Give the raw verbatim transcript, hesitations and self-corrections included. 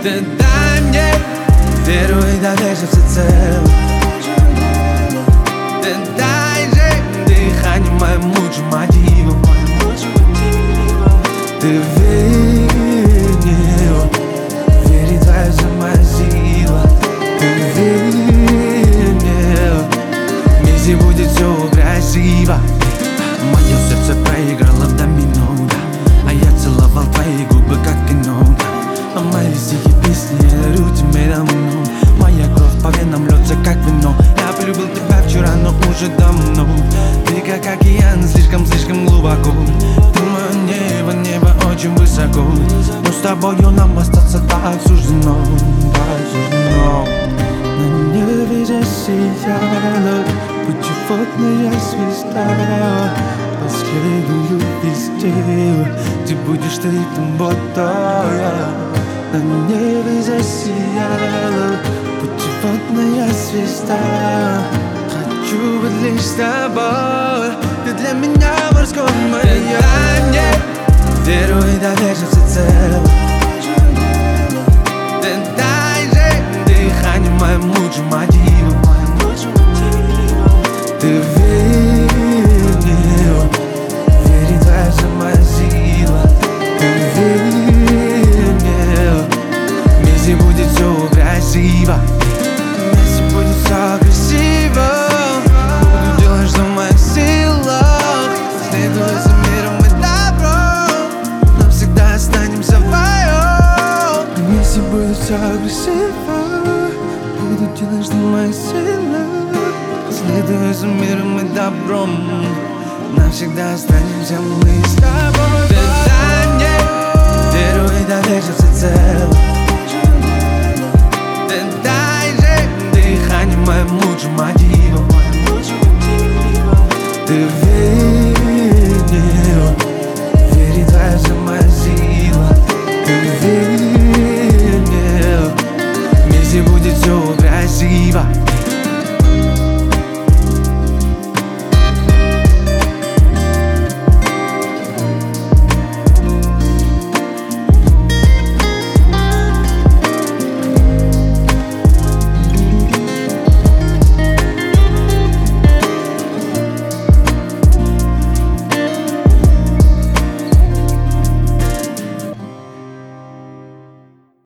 Ты дай мне веру и доверься всецело. Ты дай же дыхание моему мотиву. Ты верь мне, верь, твоя самая сила. Ты верь мне, вместе будет все красиво. Мое сердце проиграло в домино, да. А я целовал твои губы, как кино, да. А мои стихи, песни, я дарю тебе давно. Моя кровь по венам льется, как вино. Я полюбил тебя вчера, но уже давно. Ты как океан, слишком-слишком глубоко. Ты мое небо, небо очень высоко. Но с тобою нам остаться так суждено, так суждено. На небе засияла путеводная звезда. Последую везде, где будешь ты, там буду я. На небе засияла путеводная звезда. Хочу быть лишь с тобой, ты для меня морской маяк. Ты дай мне веру и доверься всецело. Ты дай же дыхание моему мотиву. Ты верь мне, верь, твоя самая сила. Ты верь мне, вместе будет все красиво. Вместе будет все красиво. Буду делать, что в моих силах. Следуя за миром и добром, навсегда останемся вдвоем. Вместе будет все красиво. Буду делать, что в моих силах. Следуя за миром и добром, навсегда останемся мы с тобой. Ты дай мне веру и доверься всецело. Ты дай же дыхание моему мотиву. Ты верь